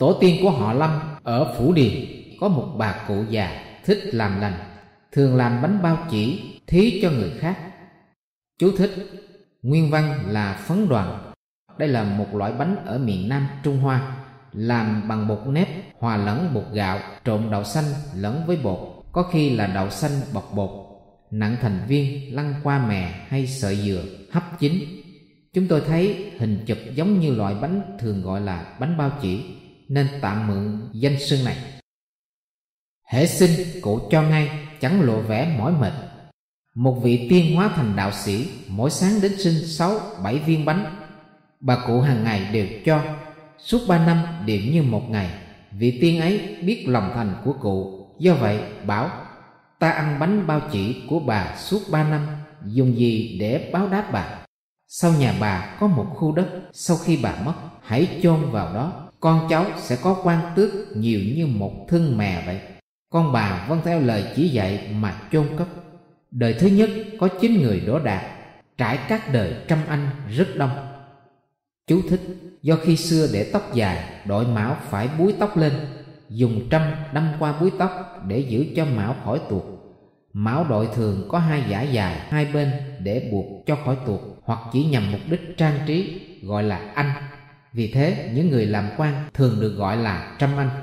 Tổ tiên của họ Lâm ở Phủ Điền có một bà cụ già thích làm lành, thường làm bánh bao chỉ thí cho người khác. Chú thích: nguyên văn là phấn đoàn. Đây là một loại bánh ở miền Nam Trung Hoa, làm bằng bột nếp hòa lẫn bột gạo, trộn đậu xanh lẫn với bột, có khi là đậu xanh bọc bột, nặn thành viên lăn qua mè hay sợi dừa, hấp chín. Chúng tôi thấy hình chụp giống như loại bánh thường gọi là bánh bao chỉ, nên tạm mượn danh xưng này. Hễ sinh cụ cho ngay, chẳng lộ vẻ mỏi mệt. Một vị tiên hóa thành đạo sĩ, mỗi sáng đến xin 6-7 viên bánh. Bà cụ hàng ngày đều cho, suốt 3 năm đều như một ngày. Vị tiên ấy biết lòng thành của cụ, do vậy bảo: ta ăn bánh bao chỉ của bà suốt 3 năm, dùng gì để báo đáp bà? Sau nhà bà có một khu đất, sau khi bà mất, hãy chôn vào đó, con cháu sẽ có quan tước nhiều như một thưng mè vậy. Con bà vâng theo lời chỉ dạy mà chôn cất. Đời thứ nhất có 9 người đỗ đạt, trải các đời trăm anh rất đông. Chú thích: do khi xưa để tóc dài, đội mão phải búi tóc lên, dùng trâm đâm qua búi tóc để giữ cho mão khỏi tuột. Mão đội thường có 2 dải dài hai bên để buộc cho khỏi tuột, hoặc chỉ nhằm mục đích trang trí, gọi là anh. Vì thế những người làm quan thường được gọi là trăm anh.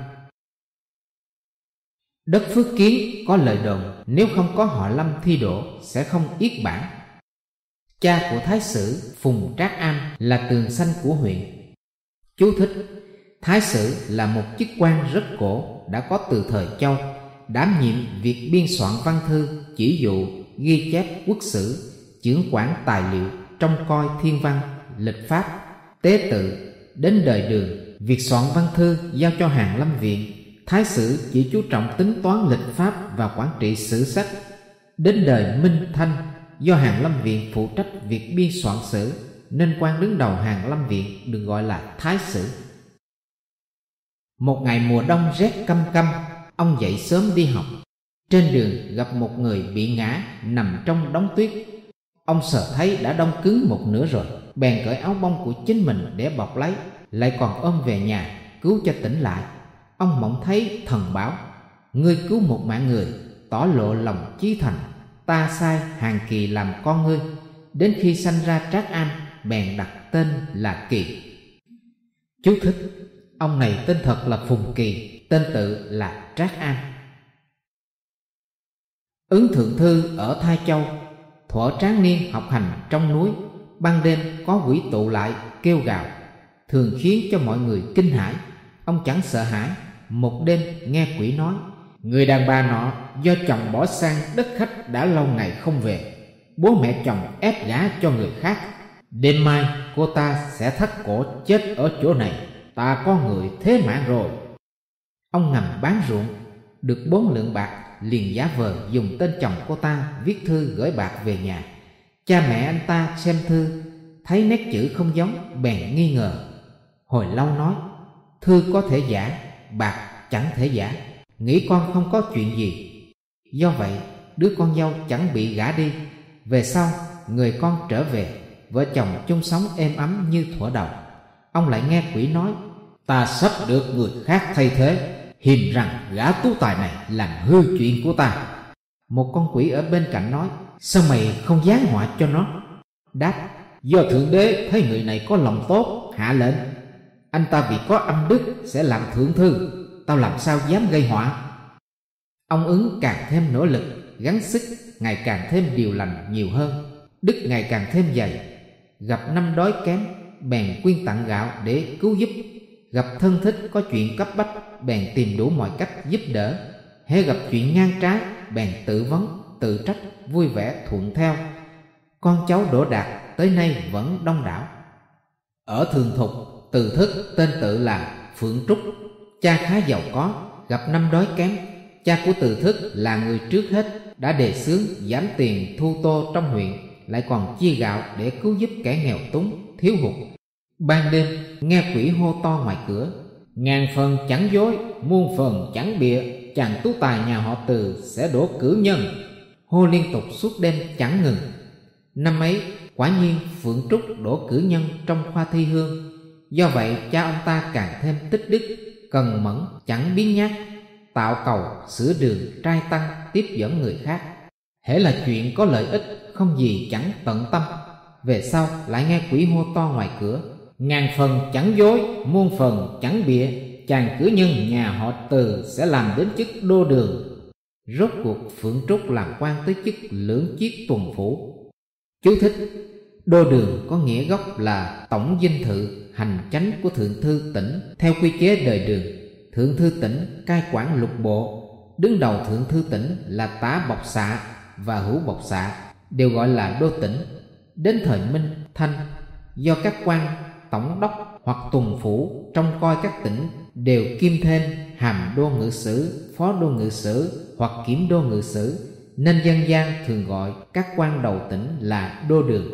Đất Phước Kiến có lời đồn nếu không có họ Lâm thi đỗ sẽ không yết bản. Cha của Thái sử Phùng Trác Am là tường xanh của huyện. Chú thích: Thái sử là một chức quan rất cổ, đã có từ thời Châu, đảm nhiệm việc biên soạn văn thư, chỉ dụ, ghi chép quốc sử, chưởng quản tài liệu, trông coi thiên văn, lịch pháp, tế tự. Đến đời Đường, việc soạn văn thư giao cho Hàn Lâm Viện. Thái sử chỉ chú trọng tính toán lịch pháp và quản trị sử sách. Đến đời Minh Thanh, do Hàn Lâm Viện phụ trách việc biên soạn sử, nên quan đứng đầu Hàn Lâm Viện được gọi là Thái sử. Một ngày mùa đông rét căm căm, ông dậy sớm đi học. Trên đường gặp một người bị ngã nằm trong đống tuyết. Ông sợ thấy đã đông cứng một nửa rồi, bèn cởi áo bông của chính mình để bọc lấy, lại còn ôm về nhà cứu cho tỉnh lại. Ông mộng thấy thần bảo: ngươi cứu một mạng người, tỏ lộ lòng chí thành, ta sai Hàn Kỳ làm con ngươi. Đến khi sanh ra Trác Am, bèn đặt tên là Kỳ. Chú thích: ông này tên thật là Phùng Kỳ, tên tự là Trác Am. Ứng Thượng Thư ở Thái Châu, thuở tráng niên học hành trong núi, ban đêm có quỷ tụ lại kêu gào, thường khiến cho mọi người kinh hãi. Ông chẳng sợ hãi. Một đêm nghe quỷ nói: người đàn bà nọ do chồng bỏ sang đất khách đã lâu ngày không về, bố mẹ chồng ép gả cho người khác. Đêm mai cô ta sẽ thắt cổ chết ở chỗ này, ta có người thế mạng rồi. Ông ngầm bán ruộng, được 4 lượng bạc, liền giả vờ dùng tên chồng cô ta viết thư gửi bạc về nhà. Cha mẹ anh ta xem thư, thấy nét chữ không giống, bèn nghi ngờ. Hồi lâu nói: thư có thể giả, bạc chẳng thể giả, nghĩ con không có chuyện gì. Do vậy đứa con dâu chẳng bị gả đi. Về sau người con trở về, vợ chồng chung sống êm ấm như thuở đầu. Ông lại nghe quỷ nói: ta sắp được người khác thay thế, hiềm rằng gã tú tài này làm hư chuyện của ta. Một con quỷ ở bên cạnh nói: sao mày không giáng họa cho nó? Đáp: do Thượng Đế thấy người này có lòng tốt, hạ lệnh. Anh ta vì có âm đức sẽ làm thượng thư, tao làm sao dám gây họa. Ông Ứng càng thêm nỗ lực, gắng sức, ngày càng thêm điều lành nhiều hơn, đức ngày càng thêm dày. Gặp năm đói kém, bèn quyên tặng gạo để cứu giúp. Gặp thân thích có chuyện cấp bách, bèn tìm đủ mọi cách giúp đỡ. Hễ gặp chuyện ngang trái, bèn tự vấn, tự trách, vui vẻ thuận theo. Con cháu đỗ đạt tới nay vẫn đông đảo. Ở Thường Thục, Từ Thức tên tự là Phượng Trúc, cha khá giàu có. Gặp năm đói kém, cha của Từ Thức là người trước hết đã đề xướng giảm tiền thu tô trong huyện, lại còn chia gạo để cứu giúp kẻ nghèo túng, thiếu hụt. Ban đêm nghe quỷ hô to ngoài cửa: ngàn phần chẳng dối, muôn phần chẳng bịa, chàng tú tài nhà họ Từ sẽ đỗ cử nhân. Hô liên tục suốt đêm chẳng ngừng. Năm ấy quả nhiên Phượng Trúc đỗ cử nhân trong khoa thi hương. Do vậy cha ông ta càng thêm tích đức, cần mẫn chẳng biến nhát, tạo cầu sửa đường trai tăng tiếp dẫn người khác. Hễ là chuyện có lợi ích, không gì chẳng tận tâm. Về sau lại nghe quỷ hô to ngoài cửa: ngàn phần chẳng dối, muôn phần chẳng bịa, chàng cử nhân nhà họ Từ sẽ làm đến chức đô đường. Rốt cuộc Phượng Trúc làm quan tới chức lưỡng chiết tuần phủ. Chú thích: đô đường có nghĩa gốc là tổng dinh thự hành chánh của thượng thư tỉnh theo quy chế đời Đường. Thượng thư tỉnh cai quản lục bộ, đứng đầu thượng thư tỉnh là tả bộc xạ và hữu bộc xạ, đều gọi là đô tỉnh. Đến thời Minh Thanh, do các quan tổng đốc hoặc tuần phủ trông coi các tỉnh đều kiêm thêm hàm đô ngự sử, phó đô ngự sử hoặc kiểm đô ngự sử, nên dân gian thường gọi các quan đầu tỉnh là đô đường.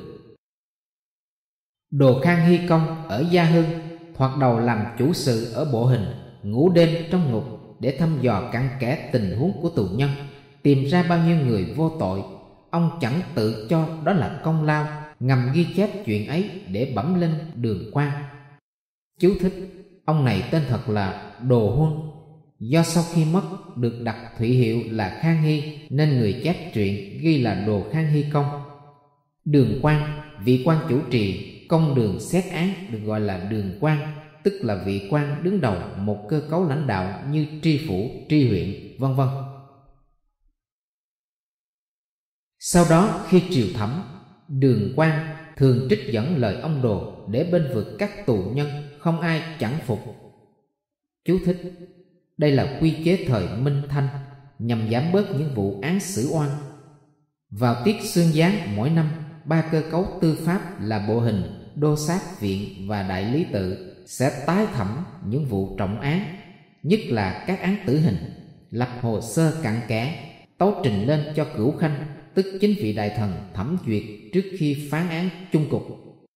Đồ Khang Hy Công ở Gia Hưng thoạt đầu làm chủ sự ở Bộ Hình, ngủ đêm trong ngục để thăm dò cặn kẽ tình huống của tù nhân, tìm ra bao nhiêu người vô tội. Ông chẳng tự cho đó là công lao, ngầm ghi chép chuyện ấy để bẩm lên Đường Quan. Chú thích: ông này tên thật là Đồ Huân, do sau khi mất được đặt thụy hiệu là Khang Hy nên người chép truyện ghi là Đồ Khang Hy Công. Đường Quan, vị quan chủ trì công đường xét án, được gọi là đường quan, tức là vị quan đứng đầu một cơ cấu lãnh đạo như tri phủ, tri huyện, vân vân. Sau đó khi triều thẩm, đường quan thường trích dẫn lời ông Đồ để bênh vực các tù nhân, không ai chẳng phục. Chú thích: đây là quy chế thời Minh Thanh nhằm giảm bớt những vụ án xử oan. Vào tiết xương giáng mỗi năm, ba cơ cấu tư pháp là Bộ Hình, Đô Sát Viện và Đại Lý Tự sẽ tái thẩm những vụ trọng án, nhất là các án tử hình, lập hồ sơ cặn kẽ, tấu trình lên cho Cửu Khanh, tức chính vị đại thần thẩm duyệt trước khi phán án chung cục.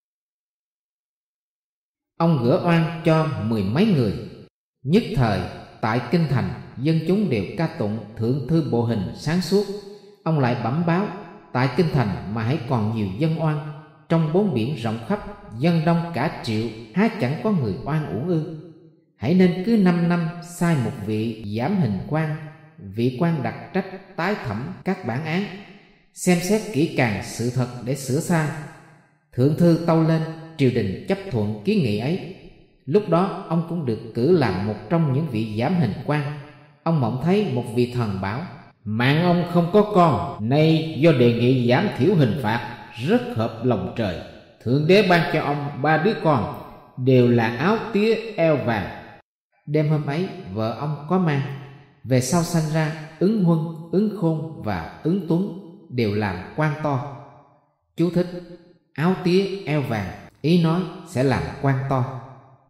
Ông gỡ oan cho mười mấy người. Nhất thời tại kinh thành, dân chúng đều ca tụng thượng thư Bộ Hình sáng suốt. Ông lại bẩm báo: tại kinh thành mà hãy còn nhiều dân oan, trong bốn biển rộng khắp, dân đông cả triệu, há chẳng có người oan uổng ư? Hãy nên cứ 5 năm sai một vị giảm hình quan, vị quan đặc trách tái thẩm các bản án, xem xét kỹ càng sự thật để sửa sai. Thượng thư tâu lên, triều đình chấp thuận kiến nghị ấy. Lúc đó ông cũng được cử làm một trong những vị giảm hình quan. Ông mộng thấy một vị thần bảo: mạng ông không có con, nay do đề nghị giảm thiểu hình phạt, rất hợp lòng trời. Thượng đế ban cho ông 3 đứa con, đều là áo tía eo vàng. Đêm hôm ấy vợ ông có mang. Về sau sanh ra Ứng Huân, Ứng Khôn và Ứng Tuấn, đều làm quan to. Chú thích: áo tía eo vàng, ý nói sẽ làm quan to.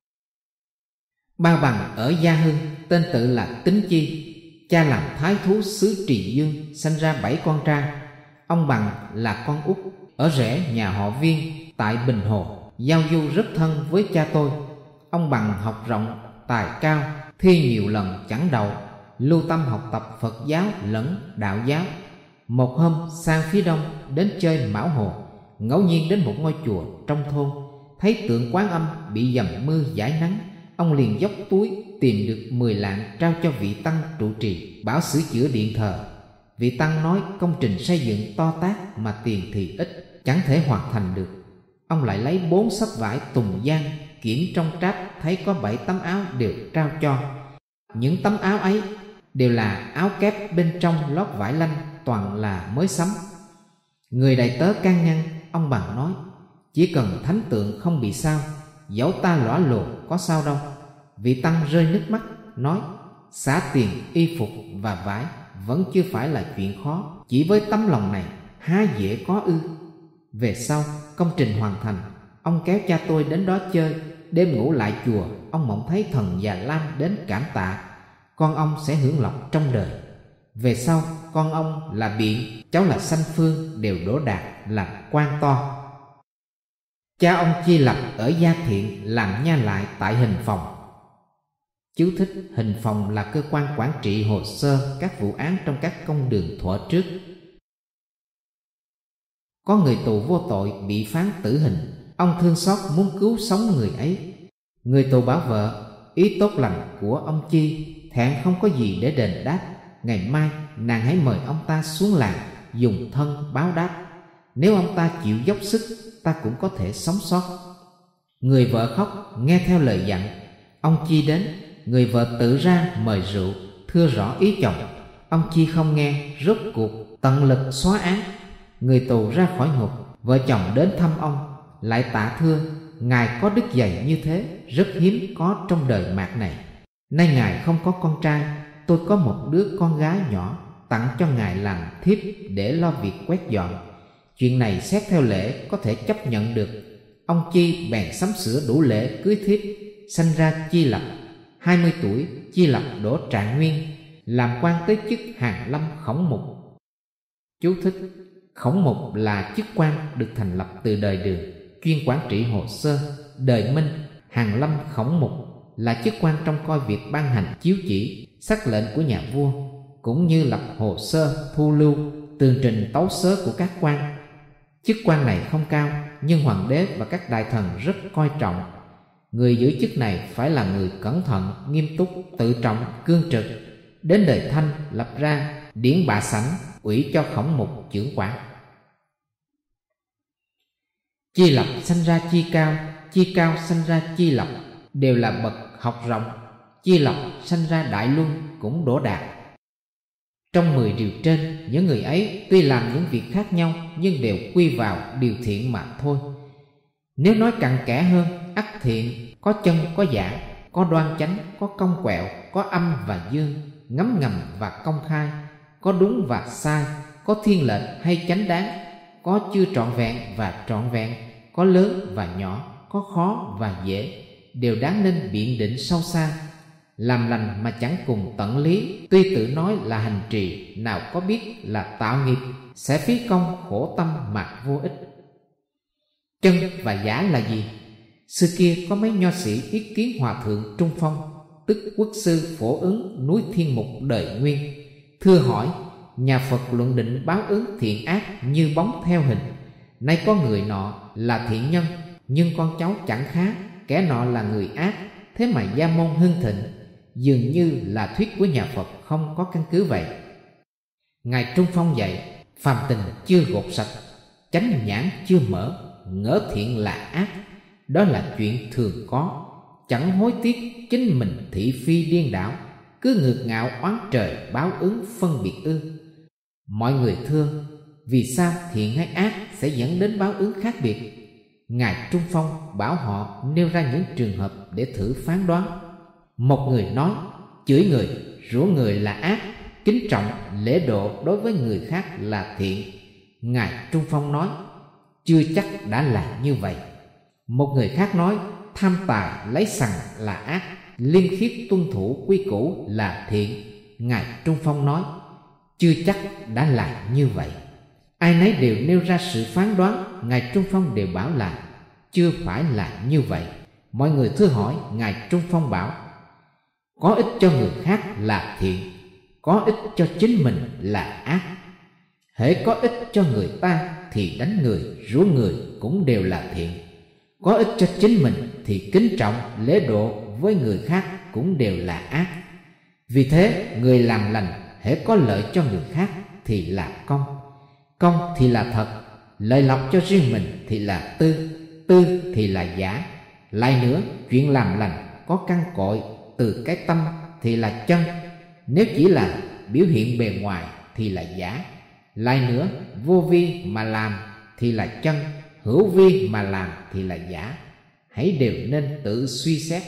Ba Bằng ở Gia Hưng tên tự là Tính Chi, cha làm thái thú xứ Trì Dương, sanh ra 7 con trai. Ông Bằng là con út, ở rễ nhà họ Viên tại Bình Hồ, giao du rất thân với cha tôi. Ông Bằng học rộng, tài cao, thi nhiều lần chẳng đậu, lưu tâm học tập Phật giáo lẫn đạo giáo. Một hôm sang phía đông đến chơi Mão Hồ, ngẫu nhiên đến một ngôi chùa trong thôn, thấy tượng Quán Âm bị dầm mưa giải nắng. Ông liền dốc túi tìm được 10 lạng trao cho vị tăng trụ trì, bảo sửa chữa điện thờ. Vị tăng nói công trình xây dựng to tát mà tiền thì ít, chẳng thể hoàn thành được. Ông lại lấy 4 xấp vải tùng giang, kiểm trong tráp thấy có 7 tấm áo đều trao cho. Những tấm áo ấy đều là áo kép, bên trong lót vải lanh, toàn là mới sắm. Người đầy tớ can ngăn, ông Bằng nói: chỉ cần thánh tượng không bị sao, dẫu ta lõa lồ có sao đâu. Vị tăng rơi nước mắt, nói: xả tiền, y phục và vải vẫn chưa phải là chuyện khó, chỉ với tấm lòng này há dễ có ư? Về sau công trình hoàn thành, ông kéo cha tôi đến đó chơi. Đêm ngủ lại chùa, ông mộng thấy thần Già Lam đến cảm tạ, con ông sẽ hưởng lộc trong đời. Về sau con ông là Biện, cháu là Sanh Phương đều đỗ đạt làm quan to. Cha ông Chi Lập ở Gia Thiện làm nha lại tại Hình Phòng. Chú thích: Hình Phòng là cơ quan quản trị hồ sơ các vụ án trong các công đường thuở trước. Có người tù vô tội bị phán tử hình, ông thương xót muốn cứu sống người ấy. Người tù bảo vợ: ý tốt lành của ông Chi, thẹn không có gì để đền đáp. Ngày mai nàng hãy mời ông ta xuống làng dùng thân báo đáp. Nếu ông ta chịu dốc sức, ta cũng có thể sống sót. Người vợ khóc nghe theo lời dặn. Ông Chi đến, người vợ tự ra mời rượu, thưa rõ ý chồng. Ông Chi không nghe, rốt cuộc tận lực xóa án. Người tù ra khỏi ngục, vợ chồng đến thăm ông, lại tạ thưa ngài có đức dày như thế rất hiếm có trong đời mạt này. Nay ngài không có con trai, tôi có một đứa con gái nhỏ tặng cho ngài làm thiếp để lo việc quét dọn. Chuyện này xét theo lễ có thể chấp nhận được. Ông Chi bèn sắm sửa đủ lễ cưới thiếp. Sanh ra Chi Lập. 20 tuổi, Chi Lập đỗ trạng nguyên, làm quan tới chức Hàn Lâm Khổng Mục. Chú thích: Khổng Mục là chức quan được thành lập từ đời Đường, chuyên quản trị hồ sơ. Đời Minh, Hàn Lâm Khổng Mục là chức quan trông coi việc ban hành chiếu chỉ, sắc lệnh của nhà vua, cũng như lập hồ sơ, thu lưu, tường trình tấu sớ của các quan. Chức quan này không cao, nhưng hoàng đế và các đại thần rất coi trọng. Người giữ chức này phải là người cẩn thận, nghiêm túc, tự trọng, cương trực. Đến đời Thanh lập ra điển bạ sảnh, ủy cho Khổng Mục chưởng quản. Chi Lập sanh ra Chi Cao, Chi Cao sanh ra Chi Lập, đều là bậc học rộng. Chi Lập sanh ra Đại Luân, cũng đỗ đạt. Trong 10 điều trên, những người ấy tuy làm những việc khác nhau nhưng đều quy vào điều thiện mà thôi. Nếu nói cặn kẽ hơn, ắt thiện có chân có giả, có đoan chánh, có cong quẹo, có âm và dương, ngấm ngầm và công khai, có đúng và sai, có thiên lệch hay chánh đáng, có chưa trọn vẹn và trọn vẹn, có lớn và nhỏ, có khó và dễ, đều đáng nên biện định sâu xa. Làm lành mà chẳng cùng tận lý, tuy tự nói là hành trì, nào có biết là tạo nghiệp, sẽ phí công khổ tâm mà vô ích. Chân và giả là gì? Xưa kia có mấy nho sĩ ý kiến Hòa thượng Trung Phong, tức quốc sư Phổ Ứng núi Thiên Mục đời Nguyên, thưa hỏi: nhà Phật luận định báo ứng thiện ác như bóng theo hình. Nay có người nọ là thiện nhân, nhưng con cháu chẳng khá, kẻ nọ là người ác, thế mà gia môn hưng thịnh, dường như là thuyết của nhà Phật không có căn cứ vậy. Ngài Trung Phong dạy: phàm tình chưa gột sạch, chánh nhãn chưa mở, ngỡ thiện là ác, đó là chuyện thường có, chẳng hối tiếc chính mình thị phi điên đảo, cứ ngược ngạo oán trời báo ứng phân biệt ư? Mọi người thưa, vì sao thiện hay ác sẽ dẫn đến báo ứng khác biệt? Ngài Trung Phong bảo họ nêu ra những trường hợp để thử phán đoán. Một người nói: chửi người, rủa người là ác, kính trọng, lễ độ đối với người khác là thiện. Ngài Trung Phong nói: chưa chắc đã là như vậy. Một người khác nói: tham tài lấy sằng là ác, liêm khiết tuân thủ quy củ là thiện. Ngài Trung Phong nói: chưa chắc đã là như vậy. Ai nấy đều nêu ra sự phán đoán, Ngài Trung Phong đều bảo là chưa phải là như vậy. Mọi người thưa hỏi, Ngài Trung Phong bảo: có ích cho người khác là thiện, có ích cho chính mình là ác. Hễ có ích cho người ta thì đánh người, rủa người cũng đều là thiện. Có ích cho chính mình thì kính trọng, lễ độ với người khác cũng đều là ác. Vì thế, người làm lành hễ có lợi cho người khác thì là công, công thì là thật, lợi lộc cho riêng mình thì là tư, tư thì là giả. Lại nữa, chuyện làm lành có căn cội từ cái tâm thì là chân, nếu chỉ là biểu hiện bề ngoài thì là giả. Lại nữa, vô vi mà làm thì là chân, hữu vi mà làm thì là giả. Hãy đều nên tự suy xét.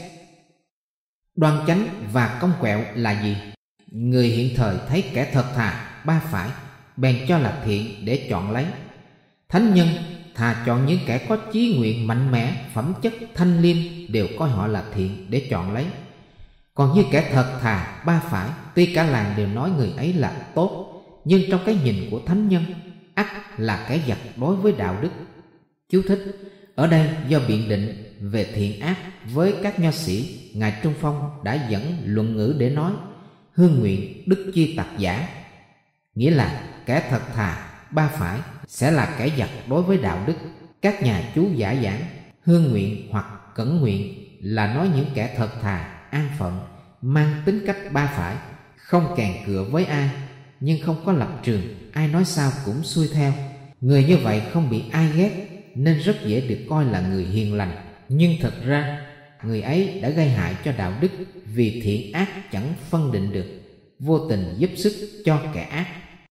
Đoan chánh và cong quẹo là gì? Người hiện thời thấy kẻ thật thà, ba phải, bèn cho là thiện để chọn lấy. Thánh nhân thà chọn những kẻ có chí nguyện mạnh mẽ, phẩm chất thanh liêm, đều coi họ là thiện để chọn lấy. Còn như kẻ thật thà, ba phải, tuy cả làng đều nói người ấy là tốt, nhưng trong cái nhìn của thánh nhân, ắt là kẻ giặc đối với đạo đức. Chú thích: ở đây do biện định về thiện ác với các nho sĩ, Ngài Trung Phong đã dẫn luận ngữ để nói: hương nguyện đức chi tặc giả, nghĩa là kẻ thật thà, ba phải sẽ là kẻ giặc đối với đạo đức. Các nhà chú giả giảng hương nguyện hoặc cẩn nguyện là nói những kẻ thật thà, an phận, mang tính cách ba phải, không kèn cựa với ai, nhưng không có lập trường, ai nói sao cũng xuôi theo. Người như vậy không bị ai ghét nên rất dễ được coi là người hiền lành, nhưng thật ra người ấy đã gây hại cho đạo đức vì thiện ác chẳng phân định được, vô tình giúp sức cho kẻ ác.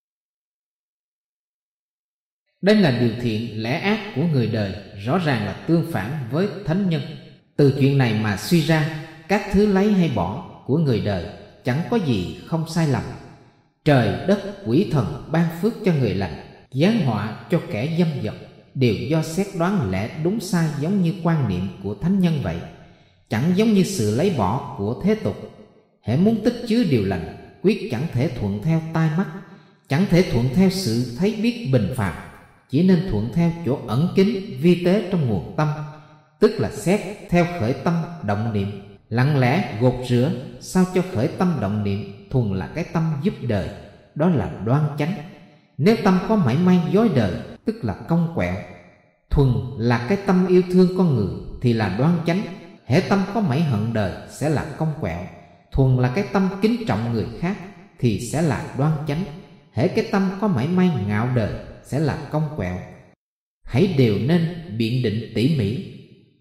Đây là điều thiện lẽ ác của người đời, rõ ràng là tương phản với thánh nhân. Từ chuyện này mà suy ra, các thứ lấy hay bỏ của người đời chẳng có gì không sai lầm. Trời đất quỷ thần ban phước cho người lành, giáng họa cho kẻ dâm dật, đều do xét đoán lẽ đúng sai, giống như quan niệm của thánh nhân vậy, chẳng giống như sự lấy bỏ của thế tục. Hễ muốn tích chứa điều lành, quyết chẳng thể thuận theo tai mắt, chẳng thể thuận theo sự thấy biết bình phàm, chỉ nên thuận theo chỗ ẩn kín vi tế trong nguồn tâm, tức là xét theo khởi tâm động niệm, lặng lẽ gột rửa sao cho khởi tâm động niệm thuần là cái tâm giúp đời, đó là đoan chánh. Nếu tâm có mảy may dối đời, tức là cong quẹo. Thuần là cái tâm yêu thương con người thì là đoan chánh. Hễ tâm có mảy hận đời sẽ là cong quẹo. Thuần là cái tâm kính trọng người khác thì sẽ là đoan chánh. Hễ cái tâm có mảy may ngạo đời sẽ là cong quẹo. Hãy đều nên biện định tỉ mỉ.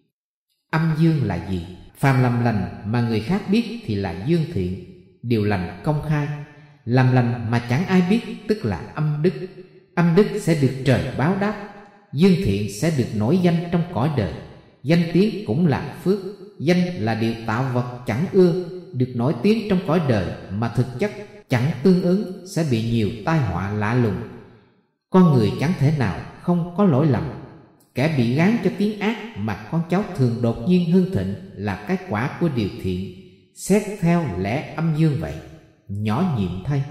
Âm dương là gì? Phàm làm lành mà người khác biết thì là dương thiện, điều lành công khai. Làm lành mà chẳng ai biết tức là âm đức. Âm đức sẽ được trời báo đáp. Dương thiện sẽ được nổi danh trong cõi đời. Danh tiếng cũng là phước. Danh là điều tạo vật chẳng ưa, được nổi tiếng trong cõi đời mà thực chất chẳng tương ứng, sẽ bị nhiều tai họa lạ lùng. Con người chẳng thể nào không có lỗi lầm. Kẻ bị gán cho tiếng ác mà con cháu thường đột nhiên hưng thịnh là cái quả của điều thiện. Xét theo lẽ âm dương vậy, nhỏ nhiệm thay.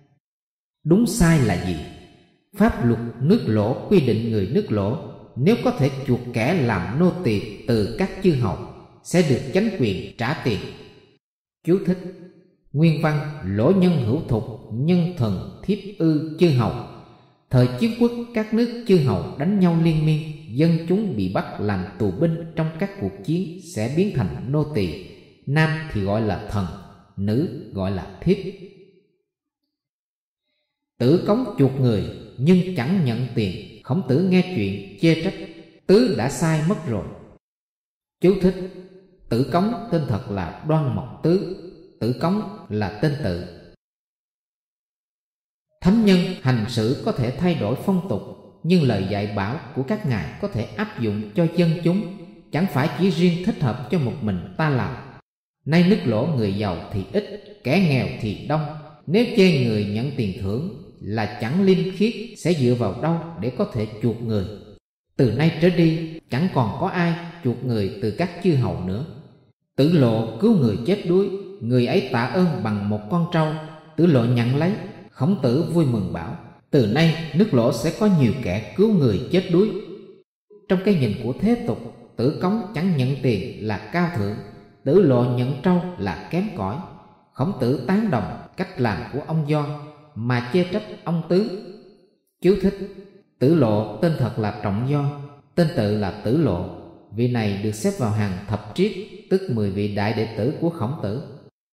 Đúng sai là gì? Pháp luật nước lỗ quy định người nước lỗ nếu có thể chuộc kẻ làm nô tỳ từ các chư hầu sẽ được chánh quyền trả tiền. Chú thích: nguyên văn: lỗ nhân hữu thục, nhân thần thiếp ư chư hầu. Thời chiến quốc, các nước chư hầu đánh nhau liên miên, dân chúng bị bắt làm tù binh trong các cuộc chiến sẽ biến thành nô tỳ. Nam thì gọi là thần, nữ gọi là thiếp. Tử Cống chuộc người nhưng chẳng nhận tiền. Khổng Tử nghe chuyện chê trách: Tứ đã sai mất rồi. Chú thích: Tử Cống tên thật là Đoan Mộc Tứ, Tử Cống là tên tự. Thánh nhân hành xử có thể thay đổi phong tục, nhưng lời dạy bảo của các ngài có thể áp dụng cho dân chúng, chẳng phải chỉ riêng thích hợp cho một mình ta làm. Nay nước lỗ người giàu thì ít, kẻ nghèo thì đông. Nếu chê người nhận tiền thưởng là chẳng liêm khiết, sẽ dựa vào đâu để có thể chuộc người? Từ nay trở đi chẳng còn có ai chuộc người từ các chư hầu nữa. Tử Lộ cứu người chết đuối, người ấy tạ ơn bằng một con trâu. Tử Lộ nhận lấy. Khổng Tử vui mừng bảo: từ nay nước lỗ sẽ có nhiều kẻ cứu người chết đuối. Trong cái nhìn của thế tục, Tử Cống chẳng nhận tiền là cao thượng, Tử Lộ nhận trâu là kém cỏi. Khổng Tử tán đồng cách làm của ông Do mà chê trách ông Tứ. Chú thích: Tử Lộ tên thật là Trọng Do, tên tự là Tử Lộ. Vị này được xếp vào hàng thập triết, tức 10 vị đại đệ tử của Khổng Tử.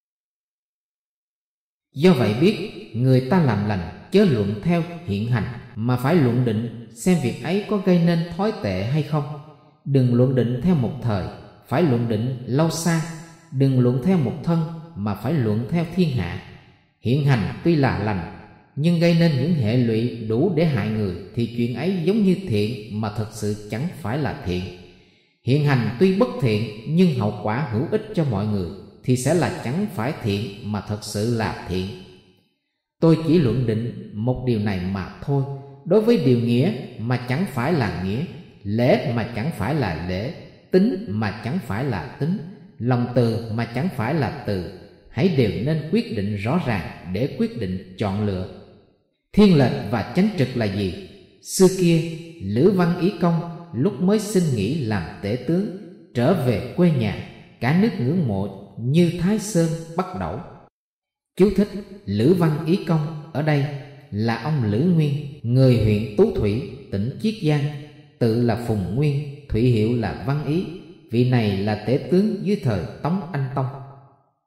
Do vậy biết người ta làm lành chớ luận theo hiện hành, mà phải luận định xem việc ấy có gây nên thói tệ hay không. Đừng luận định theo một thời, phải luận định lâu xa. Đừng luận theo một thân, mà phải luận theo thiên hạ. Hiện hành tuy là lành, nhưng gây nên những hệ lụy đủ để hại người, thì chuyện ấy giống như thiện mà thật sự chẳng phải là thiện. Hiện hành tuy bất thiện, nhưng hậu quả hữu ích cho mọi người, thì sẽ là chẳng phải thiện mà thật sự là thiện. Tôi chỉ luận định một điều này mà thôi. Đối với điều nghĩa mà chẳng phải là nghĩa, lễ mà chẳng phải là lễ, tính mà chẳng phải là tính, lòng từ mà chẳng phải là từ, hãy đều nên quyết định rõ ràng để quyết định chọn lựa. Thiên lệch và chánh trực là gì? Xưa kia, Lữ Văn Ý Công lúc mới xin nghỉ làm tể tướng, trở về quê nhà, cả nước ngưỡng mộ như Thái Sơn Bắc Đẩu. Chú thích: Lữ Văn Ý Công ở đây là ông Lữ Nguyên, người huyện Tú Thủy, tỉnh Chiết Giang, tự là Phùng Nguyên, thủy hiệu là Văn Ý. Vị này là tể tướng dưới thời Tống Anh Tông.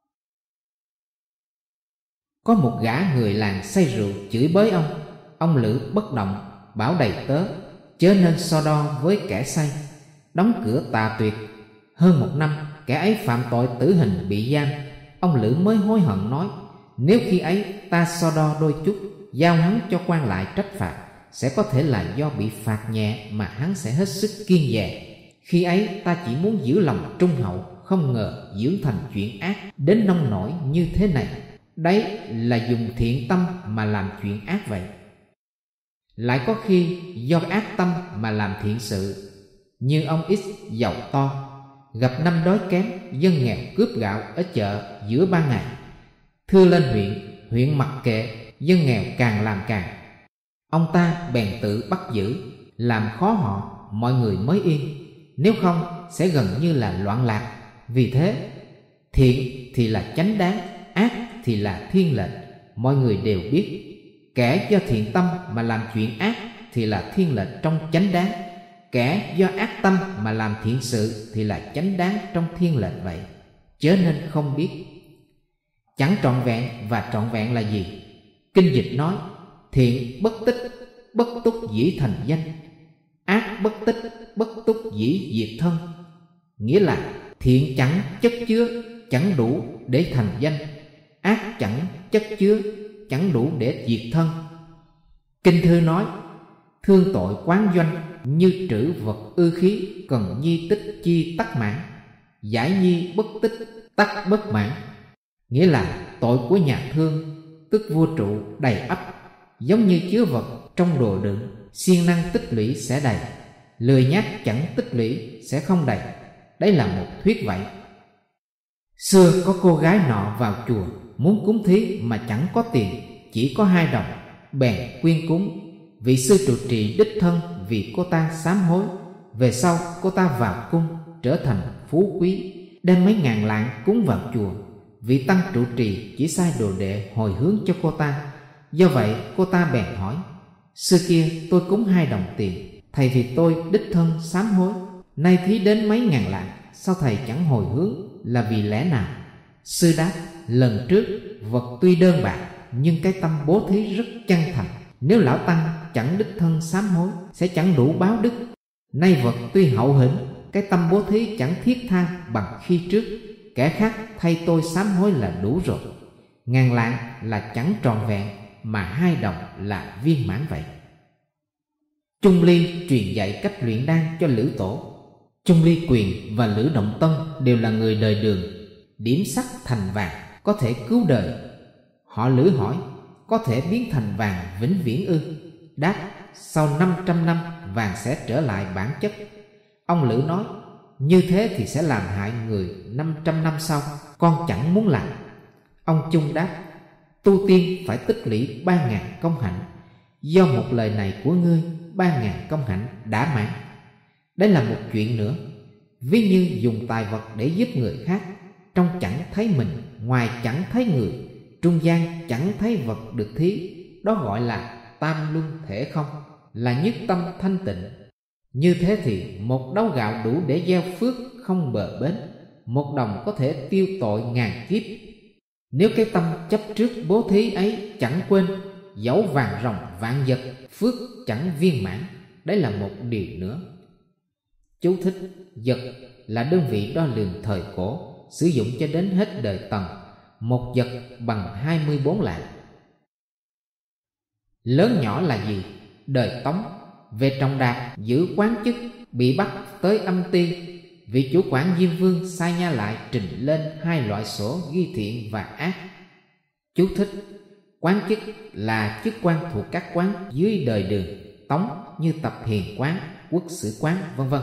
Có một gã người làng say rượu chửi bới ông Lữ bất động, bảo đầy tớ chớ nên so đo với kẻ say, đóng cửa tà tuyệt. Hơn 1 năm, kẻ ấy phạm tội tử hình bị giam. Ông Lữ mới hối hận nói: nếu khi ấy ta so đo đôi chút, giao hắn cho quan lại trách phạt, sẽ có thể là do bị phạt nhẹ mà hắn sẽ hết sức kiêng dè. Khi ấy ta chỉ muốn giữ lòng trung hậu, không ngờ dưỡng thành chuyện ác đến nông nỗi như thế này. Đấy là dùng thiện tâm mà làm chuyện ác vậy. Lại có khi do ác tâm mà làm thiện sự, như ông X giàu to, gặp năm đói kém, dân nghèo cướp gạo ở chợ giữa ban ngày. Thưa lên huyện mặc kệ, dân nghèo càng làm càng. Ông ta bèn tự bắt giữ, làm khó họ, mọi người mới yên. Nếu không sẽ gần như là loạn lạc. Vì thế, thiện thì là chánh đáng, ác thì là thiên lệnh. Mọi người đều biết, kẻ do thiện tâm mà làm chuyện ác thì là thiên lệnh trong chánh đáng, kẻ do ác tâm mà làm thiện sự thì là chánh đáng trong thiên lệnh vậy. Chớ nên không biết. Chẳng trọn vẹn và trọn vẹn là gì? Kinh dịch nói: thiện bất tích, bất túc dĩ thành danh; ác bất tích, bất túc dĩ diệt thân. Nghĩa là thiện chẳng chất chứa, chẳng đủ để thành danh; ác chẳng chất chứa, chẳng đủ để diệt thân. Kinh thư nói: thương tội quán doanh, như trữ vật ư khí, cần nhi tích chi tắc mãn; giải nhi bất tích, tắc bất mãn. Nghĩa là tội của nhà thương, tức vua trụ đầy ắp, giống như chứa vật trong đồ đựng, siêng năng tích lũy sẽ đầy, lười nhác chẳng tích lũy sẽ không đầy. Đấy là một thuyết vậy. Xưa có cô gái nọ vào chùa muốn cúng thí mà chẳng có tiền, chỉ có 2 đồng, bèn quyên cúng. Vị sư trụ trì đích thân vì cô ta sám hối. Về sau cô ta vào cung, trở thành phú quý, đem mấy ngàn lạng cúng vào chùa. Vị tăng trụ trì chỉ sai đồ đệ hồi hướng cho cô ta. Do vậy cô ta bèn hỏi: xưa kia tôi cúng 2 đồng tiền, thầy vì tôi đích thân sám hối, nay thí đến mấy ngàn lạng, sao thầy chẳng hồi hướng, là vì lẽ nào? Sư đáp: lần trước vật tuy đơn bạc, nhưng cái tâm bố thí rất chân thành. Nếu lão tăng chẳng đích thân sám hối, sẽ chẳng đủ báo đức. Nay vật tuy hậu hĩnh, cái tâm bố thí chẳng thiết tha bằng khi trước. Kẻ khác thay tôi sám hối là đủ rồi. Ngàn lạng là chẳng tròn vẹn, mà 2 đồng là viên mãn vậy. Chung Ly truyền dạy cách luyện đan cho Lữ Tổ. Chung Ly Quyền và Lữ Động Tân đều là người đời Đường. Điểm sắc thành vàng có thể cứu đời. Họ Lữ hỏi: có thể biến thành vàng vĩnh viễn ư? Đáp: sau 500 năm vàng sẽ trở lại bản chất. Ông Lữ nói: như thế thì sẽ làm hại người 500 năm sau, con chẳng muốn làm. Ông Chung đáp: tu tiên phải tích lũy 3.000 công hạnh. Do một lời này của ngươi, 3.000 công hạnh đã mãn. Đây là một chuyện nữa. Ví như dùng tài vật để giúp người khác, trong chẳng thấy mình, ngoài chẳng thấy người, trung gian chẳng thấy vật được thí, đó gọi là tam luân thể không, là nhất tâm thanh tịnh. Như thế thì một đấu gạo đủ để gieo phước không bờ bến, 1 đồng có thể tiêu tội ngàn kiếp. Nếu cái tâm chấp trước bố thí ấy chẳng quên, dẫu vàng ròng vạn vật, phước chẳng viên mãn. Đấy là một điều nữa. Chú thích: vật là đơn vị đo lường thời cổ, sử dụng cho đến hết đời Tần. Một vật bằng 24 lạng. Lớn nhỏ là gì? Đời Tống, về Trọng Đạt giữ quán chức, bị bắt tới Âm Ti. Vị chủ quản Diêm Vương sai nha lại trình lên 2 loại sổ ghi thiện và ác. Chú thích: quán chức là chức quan thuộc các quán dưới đời Đường, Tống như Tập Hiền quán, Quốc Sử quán, v.v.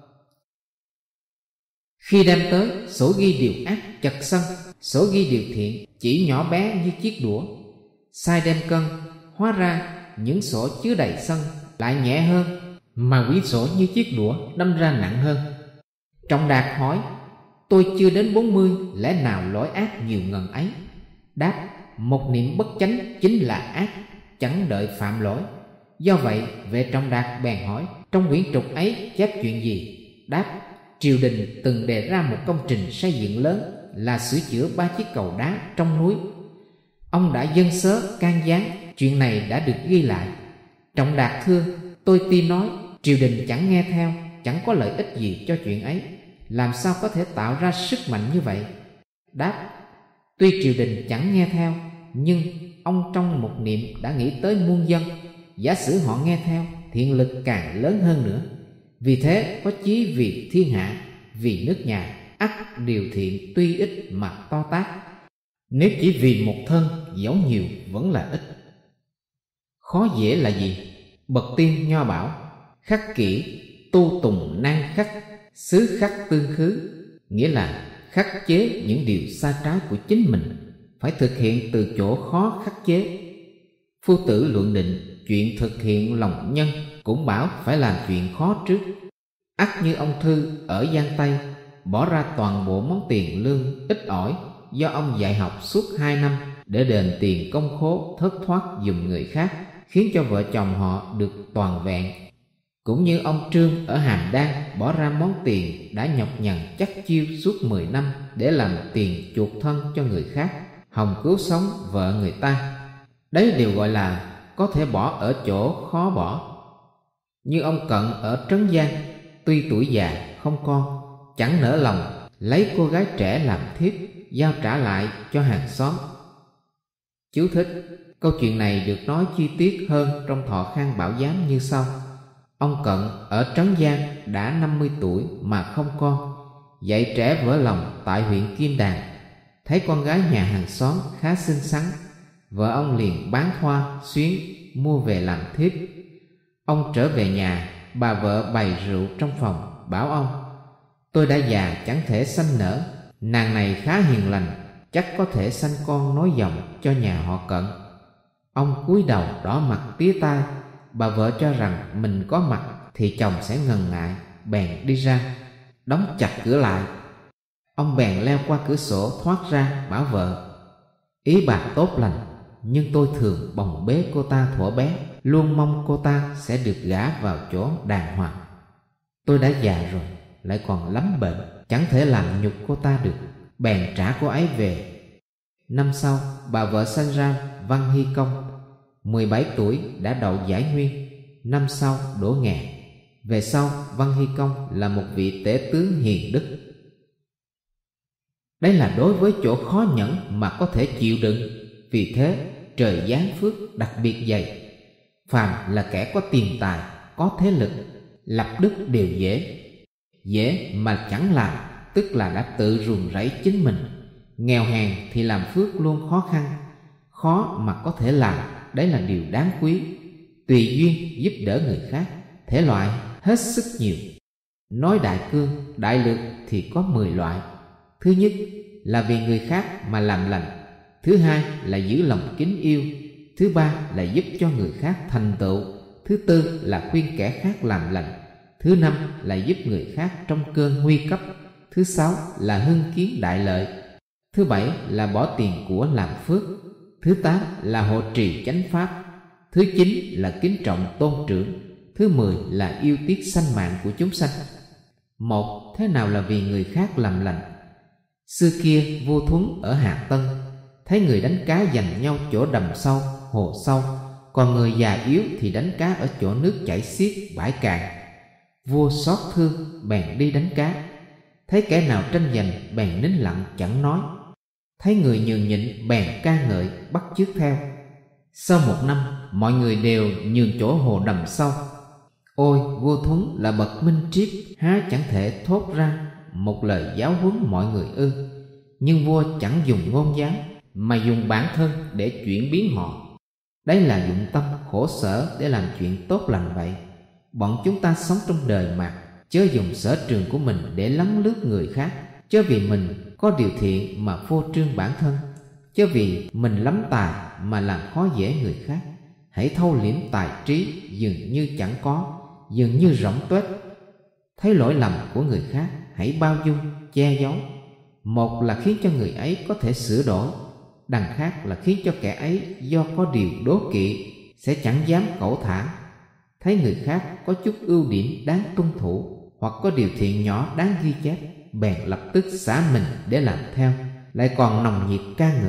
Khi đem tới, sổ ghi điều ác chật sân, sổ ghi điều thiện chỉ nhỏ bé như chiếc đũa. Sai đem cân, hóa ra những sổ chứa đầy sân lại nhẹ hơn, mà quyển sổ như chiếc đũa đâm ra nặng hơn. Trọng Đạt hỏi: tôi chưa đến 40, lẽ nào lỗi ác nhiều ngần ấy? Đáp: một niệm bất chánh chính là ác, chẳng đợi phạm lỗi. Do vậy Vệ Trọng Đạt bèn hỏi: trong quyển trục ấy chép chuyện gì? Đáp: triều đình từng đề ra một công trình xây dựng lớn là sửa chữa 3 chiếc cầu đá trong núi. Ông đã dâng sớ can gián, chuyện này đã được ghi lại. Trọng Đạt thưa: tôi tuy nói triều đình chẳng nghe theo, chẳng có lợi ích gì cho chuyện ấy, làm sao có thể tạo ra sức mạnh như vậy? Đáp: tuy triều đình chẳng nghe theo, nhưng ông trong một niệm đã nghĩ tới muôn dân. Giả sử họ nghe theo, thiện lực càng lớn hơn nữa. Vì thế có chí vì thiên hạ, vì nước nhà, ắt điều thiện tuy ít mà to tát. Nếu chỉ vì một thân, dẫu nhiều vẫn là ít. Khó dễ là gì? Bậc tiên Nho bảo: khắc kỷ, tu tùng nan khắc, xứ khắc tương khứ. Nghĩa là khắc chế những điều sai trái của chính mình, phải thực hiện từ chỗ khó khắc chế. Phu Tử luận định chuyện thực hiện lòng nhân cũng bảo phải làm chuyện khó trước. Ắt như ông Thư ở Giang Tây bỏ ra toàn bộ món tiền lương ít ỏi do ông dạy học suốt 2 năm để đền tiền công khố thất thoát giùm người khác, khiến cho vợ chồng họ được toàn vẹn. Cũng như ông Trương ở Hàm Đan bỏ ra món tiền đã nhọc nhằn chắc chiêu suốt 10 năm để làm tiền chuộc thân cho người khác, hòng cứu sống vợ người ta. Đấy đều gọi là có thể bỏ ở chỗ khó bỏ. Như ông Cận ở Trấn Giang, tuy tuổi già không con, chẳng nỡ lòng lấy cô gái trẻ làm thiếp, giao trả lại cho hàng xóm. Chú thích: câu chuyện này được nói chi tiết hơn trong Thọ Khang Bảo Giám như sau. Ông Cận ở Trấn Giang đã 50 tuổi mà không con, dạy trẻ vỡ lòng tại huyện Kim Đàn. Thấy con gái nhà hàng xóm khá xinh xắn, vợ ông liền bán hoa xuyến mua về làm thiếp. Ông trở về nhà, bà vợ bày rượu trong phòng, bảo ông: tôi đã già chẳng thể sanh nở, nàng này khá hiền lành, chắc có thể sanh con nối dòng cho nhà họ Cận. Ông cúi đầu đỏ mặt tía tai. Bà vợ cho rằng mình có mặt thì chồng sẽ ngần ngại, bèn đi ra đóng chặt cửa lại. Ông bèn leo qua cửa sổ thoát ra, bảo vợ: ý bà tốt lành, nhưng tôi thường bồng bế cô ta thuở bé, luôn mong cô ta sẽ được gả vào chỗ đàng hoàng. Tôi đã già rồi, lại còn lắm bệnh, chẳng thể làm nhục cô ta được, bèn trả cô ấy về. Năm sau, bà vợ sanh ra Văn Hy Công, 17 tuổi đã đậu giải nguyên, năm sau đỗ nghè. Về sau, Văn Hy Công là một vị tể tướng hiền đức. Đây là đối với chỗ khó nhẫn mà có thể chịu đựng. Vì thế trời giáng phước đặc biệt dày. Phàm là kẻ có tiền tài, có thế lực, lập đức đều dễ. Dễ mà chẳng làm, tức là đã tự ruồng rẫy chính mình. Nghèo hèn thì làm phước luôn khó khăn. Khó mà có thể làm, đấy là điều đáng quý. Tùy duyên giúp đỡ người khác, thể loại hết sức nhiều. Nói đại cương, đại lược thì có 10 loại. Thứ nhất là vì người khác mà làm lành. Thứ hai là giữ lòng kính yêu. Thứ ba là giúp cho người khác thành tựu. Thứ tư là khuyên kẻ khác làm lành. Thứ năm là giúp người khác trong cơn nguy cấp. Thứ sáu là hưng kiến đại lợi. Thứ bảy là bỏ tiền của làm phước. Thứ tám là hộ trì chánh pháp. Thứ chín là kính trọng tôn trưởng. Thứ 10 là yêu tiếc sanh mạng của chúng sanh. Một, thế nào là vì người khác làm lành? Xưa kia vua Thuấn ở Hà Tân thấy người đánh cá giành nhau chỗ đầm sâu, hồ sâu, còn người già yếu thì đánh cá ở chỗ nước chảy xiết, bãi cạn. Vua xót thương bèn đi đánh cá. Thấy kẻ nào tranh giành bèn nín lặng chẳng nói. Thấy người nhường nhịn bèn ca ngợi, bắt chước theo. Sau 1 năm, mọi người đều nhường chỗ hồ đầm sâu. Ôi, vua Thuấn là bậc minh triết, há chẳng thể thốt ra một lời giáo huấn mọi người ư? Nhưng vua chẳng dùng ngôn giáo, mà dùng bản thân để chuyển biến họ. Đấy là dụng tâm khổ sở để làm chuyện tốt lành vậy. Bọn chúng ta sống trong đời mà, chớ dùng sở trường của mình để lấn lướt người khác, chớ vì mình có điều thiện mà phô trương bản thân, chớ vì mình lắm tài mà làm khó dễ người khác. Hãy thâu liễm tài trí, dường như chẳng có, dường như rỗng tuếch. Thấy lỗi lầm của người khác, hãy bao dung, che giấu. Một là khiến cho người ấy có thể sửa đổi, đằng khác là khiến cho kẻ ấy do có điều đố kỵ sẽ chẳng dám cẩu thả. Thấy người khác có chút ưu điểm đáng tuân thủ, hoặc có điều thiện nhỏ đáng ghi chép, bèn lập tức xả mình để làm theo, lại còn nồng nhiệt ca ngợi.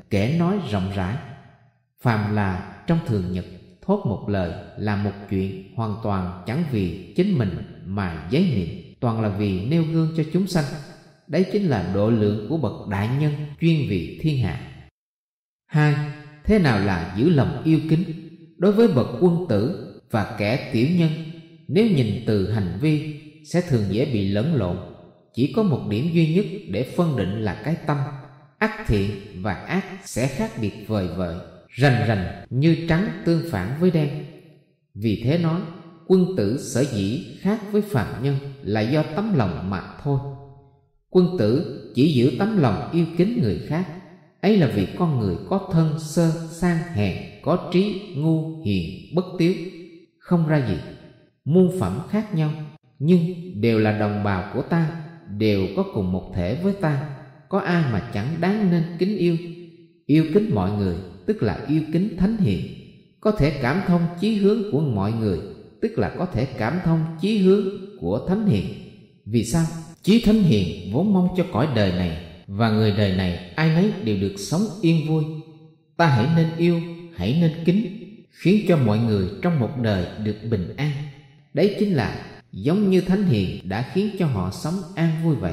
kẻ nói rộng rãi. Phàm là trong thường nhật thốt một lời là một chuyện, hoàn toàn chẳng vì chính mình mà giấy niệm, toàn là vì nêu gương cho chúng sanh. Đấy chính là độ lượng của bậc đại nhân chuyên vì thiên hạ. 2. Thế nào là giữ lòng yêu kính? Đối với bậc quân tử và kẻ tiểu nhân, nếu nhìn từ hành vi sẽ thường dễ bị lẫn lộn. Chỉ có một điểm duy nhất để phân định là cái tâm. Ác thiện và ác sẽ khác biệt vời vợi, rành rành như trắng tương phản với đen. Vì thế nói, quân tử sở dĩ khác với phàm nhân là do tấm lòng mà thôi. Quân tử chỉ giữ tấm lòng yêu kính người khác, ấy là vì con người có thân sơ sang hèn, có trí ngu hiền bất tiếu, không ra gì. Muôn phẩm khác nhau, nhưng đều là đồng bào của ta, đều có cùng một thể với ta. Có ai mà chẳng đáng nên kính yêu? Yêu kính mọi người tức là yêu kính thánh hiền. Có thể cảm thông chí hướng của mọi người tức là có thể cảm thông chí hướng của thánh hiền. Vì sao? Chí thánh hiền vốn mong cho cõi đời này, và người đời này ai nấy đều được sống yên vui. Ta hãy nên yêu, hãy nên kính, khiến cho mọi người trong một đời được bình an. Đấy chính là giống như thánh hiền đã khiến cho họ sống an vui vậy.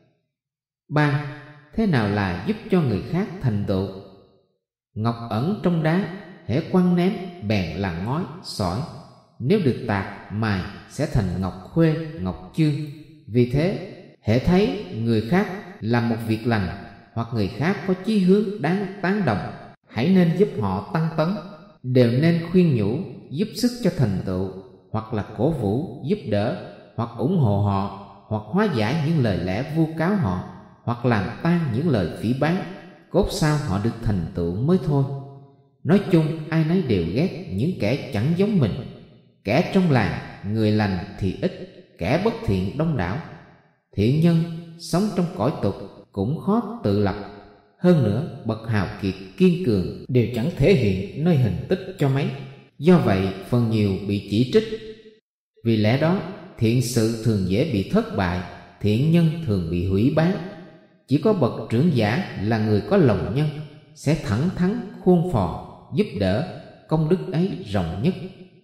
3. Thế nào là giúp cho người khác thành tựu? Ngọc ẩn trong đá, hễ quăng ném bèn là ngói, sỏi. Nếu được tạc, mài sẽ thành ngọc khuê, ngọc chương. Vì thế, hễ thấy người khác làm một việc lành, hoặc người khác có chí hướng đáng tán đồng, hãy nên giúp họ tăng tấn. Đều nên khuyên nhủ, giúp sức cho thành tựu, hoặc là cổ vũ, giúp đỡ, hoặc ủng hộ họ, hoặc hóa giải những lời lẽ vu cáo họ, hoặc làm tan những lời phỉ báng, cốt sao họ được thành tựu mới thôi. Nói chung ai nấy đều ghét những kẻ chẳng giống mình. Kẻ trong làng người lành thì ít, kẻ bất thiện đông đảo. Thiện nhân sống trong cõi tục cũng khó tự lập. Hơn nữa bậc hào kiệt kiên cường đều chẳng thể hiện nơi hình tích cho mấy. Do vậy phần nhiều bị chỉ trích. Vì lẽ đó thiện sự thường dễ bị thất bại, thiện nhân thường bị hủy bán. Chỉ có bậc trưởng giả là người có lòng nhân, sẽ thẳng thắn khuôn phò, giúp đỡ, công đức ấy rộng nhất.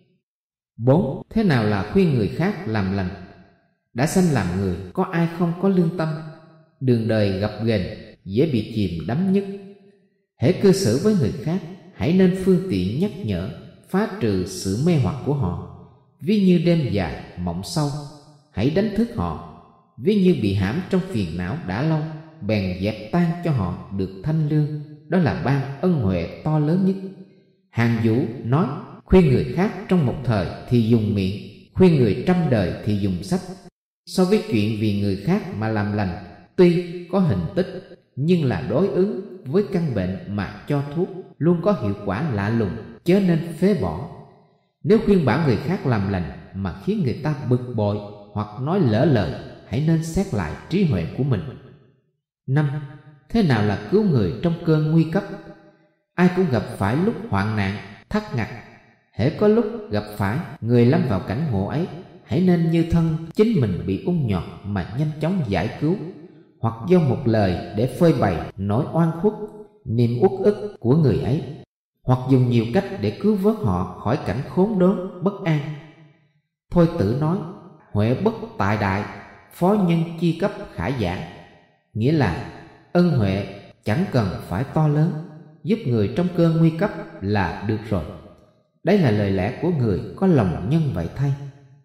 4. Thế nào là khuyên người khác làm lành? Đã sanh làm người, có ai không có lương tâm? Đường đời gập ghềnh, dễ bị chìm đắm nhất. Hễ cư xử với người khác, hãy nên phương tiện nhắc nhở, phá trừ sự mê hoặc của họ. Ví như đêm dài, mộng sâu, hãy đánh thức họ. Ví như bị hãm trong phiền não đã lâu, bèn dẹp tan cho họ được thanh lương. Đó là ban ân huệ to lớn nhất. Hàng Vũ nói, khuyên người khác trong một thời thì dùng miệng, khuyên người trăm đời thì dùng sách. So với chuyện vì người khác mà làm lành, tuy có hình tích, nhưng là đối ứng với căn bệnh mà cho thuốc, luôn có hiệu quả lạ lùng, chớ nên phế bỏ. Nếu khuyên bảo người khác làm lành mà khiến người ta bực bội hoặc nói lỡ lời, hãy nên xét lại trí huệ của mình. 5. Thế nào là cứu người trong cơn nguy cấp? Ai cũng gặp phải lúc hoạn nạn, thắt ngặt. Hễ có lúc gặp phải người lâm vào cảnh ngộ ấy, hãy nên như thân chính mình bị ung nhọt mà nhanh chóng giải cứu, hoặc do một lời để phơi bày nỗi oan khuất, niềm uất ức của người ấy, hoặc dùng nhiều cách để cứu vớt họ khỏi cảnh khốn đốn, bất an. Thôi Tử nói, huệ bất tại đại, phó nhân chi cấp khả giả. Nghĩa là ân huệ chẳng cần phải to lớn, giúp người trong cơn nguy cấp là được rồi. Đây là lời lẽ của người có lòng nhân vậy thay.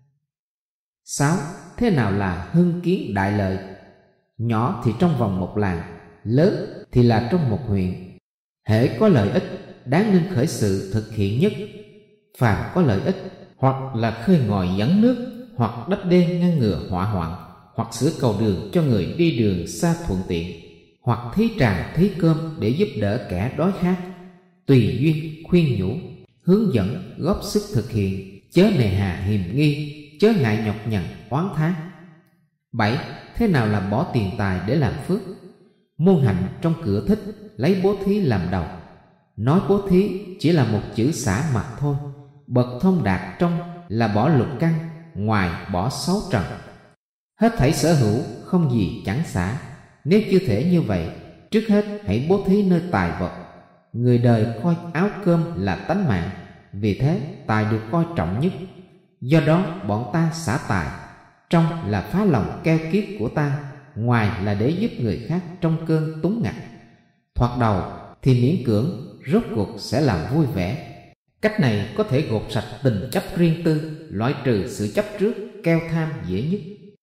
6. Thế nào là hưng kiến đại lợi? Nhỏ thì trong vòng một làng, lớn thì là trong một huyện. Hễ có lợi ích, đáng nên khởi sự thực hiện nhất. Phàm có lợi ích, hoặc là khơi ngòi dẫn nước, hoặc đắp đê ngăn ngừa hỏa hoạn, hoặc sửa cầu đường cho người đi đường xa thuận tiện, hoặc thí trà thí cơm để giúp đỡ kẻ đói khát, tùy duyên khuyên nhủ, hướng dẫn góp sức thực hiện, chớ nề hà hiềm nghi, chớ ngại nhọc nhằn oán thán. 7. Thế nào là bỏ tiền tài để làm phước? Môn hạnh trong cửa thích lấy bố thí làm đầu. Nói bố thí chỉ là một chữ xả mà thôi. Bậc thông đạt trong là bỏ lục căn, ngoài bỏ sáu trần. Hết thảy sở hữu không gì chẳng xả. Nếu chưa thể như vậy, trước hết hãy bố thí nơi tài vật, người đời coi áo cơm là tánh mạng, vì thế tài được coi trọng nhất. Do đó bọn ta xả tài, trong là phá lòng keo kiết của ta, ngoài là để giúp người khác trong cơn túng ngặt. Thoạt đầu thì miễn cưỡng, rốt cuộc sẽ làm vui vẻ. Cách này có thể gột sạch tình chấp riêng tư, loại trừ sự chấp trước, keo tham dễ nhất.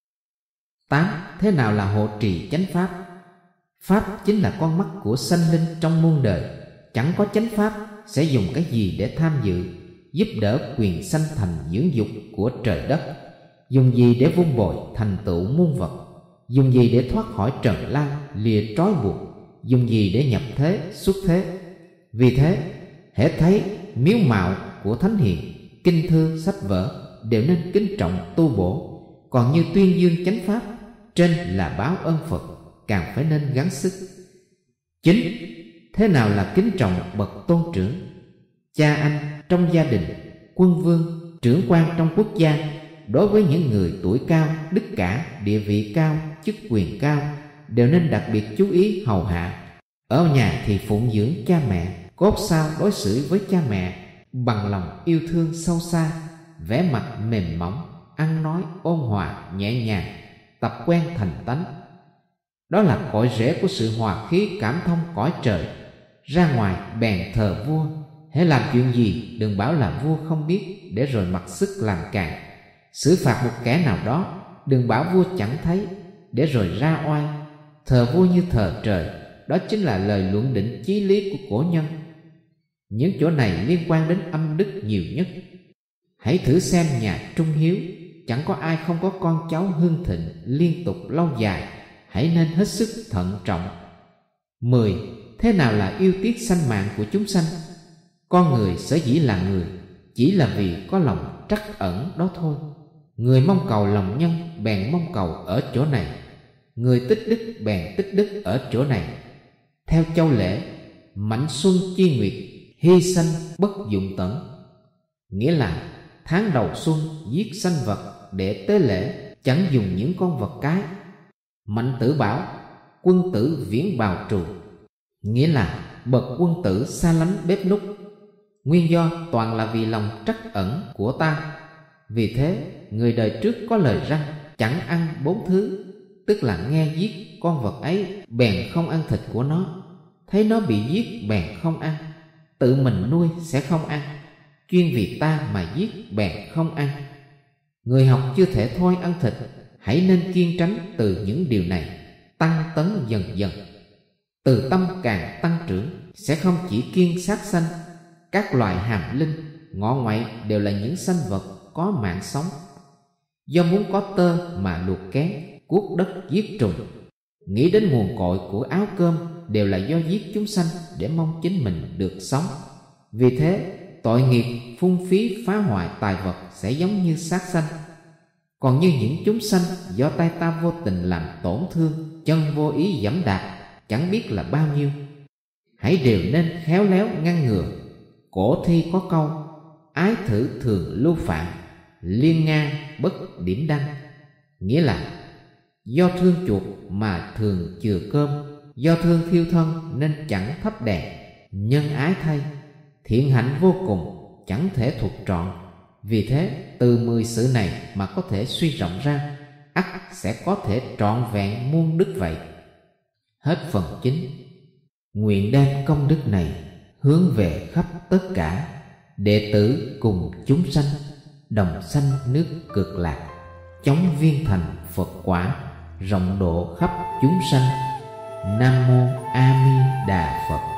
8. Thế nào là hộ trì chánh pháp? Pháp chính là con mắt của sanh linh trong muôn đời. Chẳng có chánh pháp sẽ dùng cái gì để tham dự, giúp đỡ quyền sanh thành dưỡng dục của trời đất? Dùng gì để vun bồi thành tựu muôn vật? Dùng gì để thoát khỏi trần lao, lìa trói buộc? Dùng gì để nhập thế, xuất thế? Vì thế, hễ thấy miếu mạo của thánh hiền, kinh thư, sách vở đều nên kính trọng tu bổ. Còn như tuyên dương chánh pháp, trên là báo ơn Phật, càng phải nên gắng sức. 9. Thế nào là kính trọng bậc tôn trưởng? Cha anh trong gia đình, quân vương, trưởng quan trong quốc gia, đối với những người tuổi cao, đức cả, địa vị cao, chức quyền cao, đều nên đặc biệt chú ý hầu hạ. Ở nhà thì phụng dưỡng cha mẹ, cốt sao đối xử với cha mẹ bằng lòng yêu thương sâu xa, vẻ mặt mềm mỏng, ăn nói ôn hòa nhẹ nhàng, tập quen thành tánh. Đó là cội rễ của sự hòa khí cảm thông cõi trời. Ra ngoài bèn thờ vua, hễ làm chuyện gì đừng bảo là vua không biết, để rồi mặc sức làm càng. Xử phạt một kẻ nào đó, đừng bảo vua chẳng thấy, để rồi ra oai. Thờ vua như thờ trời, đó chính là lời luận định chí lý của cổ nhân. Những chỗ này liên quan đến âm đức nhiều nhất. Hãy thử xem nhà Trung Hiếu, chẳng có ai không có con cháu hưng thịnh liên tục lâu dài. Hãy nên hết sức thận trọng. 10. Thế nào là yêu tiếc sanh mạng của chúng sanh? Con người sở dĩ là người, chỉ là vì có lòng trắc ẩn đó thôi. Người mong cầu lòng nhân, bèn mong cầu ở chỗ này. Người tích đức bèn tích đức ở chỗ này. Theo Châu Lễ, mãnh xuân chi nguyệt, hy sanh bất dụng tẩn. Nghĩa là tháng đầu xuân giết sanh vật để tế lễ, chẳng dùng những con vật cái. Mạnh Tử bảo quân tử viễn bào trù, nghĩa là bậc quân tử xa lánh bếp núc. Nguyên do toàn là vì lòng trắc ẩn của ta. Vì thế người đời trước có lời răng chẳng ăn 4 thứ, tức là nghe giết con vật ấy bèn không ăn thịt của nó, thấy nó bị giết bèn không ăn, tự mình nuôi sẽ không ăn, chuyên vì ta mà giết bèn không ăn. Người học chưa thể thôi ăn thịt, hãy nên kiêng tránh từ những điều này, tăng tấn dần dần. Từ tâm càng tăng trưởng, sẽ không chỉ kiêng sát sanh. Các loài hàm linh, ngọ ngoại đều là những sanh vật có mạng sống. Do muốn có tơ mà luộc kén, cuốc đất giết trùng. Nghĩ đến nguồn cội của áo cơm đều là do giết chúng sanh để mong chính mình được sống. Vì thế tội nghiệp phung phí phá hoại tài vật sẽ giống như sát sanh. Còn như những chúng sanh do tay ta vô tình làm tổn thương, chân vô ý giẫm đạp, chẳng biết là bao nhiêu, hãy đều nên khéo léo ngăn ngừa. Cổ thi có câu: ái thử thường lưu phạm, liên ngang bất điểm đăng. Nghĩa là do thương chuột mà thường chừa cơm, do thương thiêu thân nên chẳng thắp đèn. Nhân ái thay, thiện hạnh vô cùng, chẳng thể thuộc trọn. Vì thế từ 10 sự này mà có thể suy rộng ra, ắt sẽ có thể trọn vẹn muôn đức vậy. Hết phần 9. Nguyện đem công đức này hướng về khắp tất cả đệ tử cùng chúng sanh, đồng sanh nước Cực Lạc, chống viên thành Phật quả, rộng độ khắp chúng sanh. Nam mô A Di Đà Phật.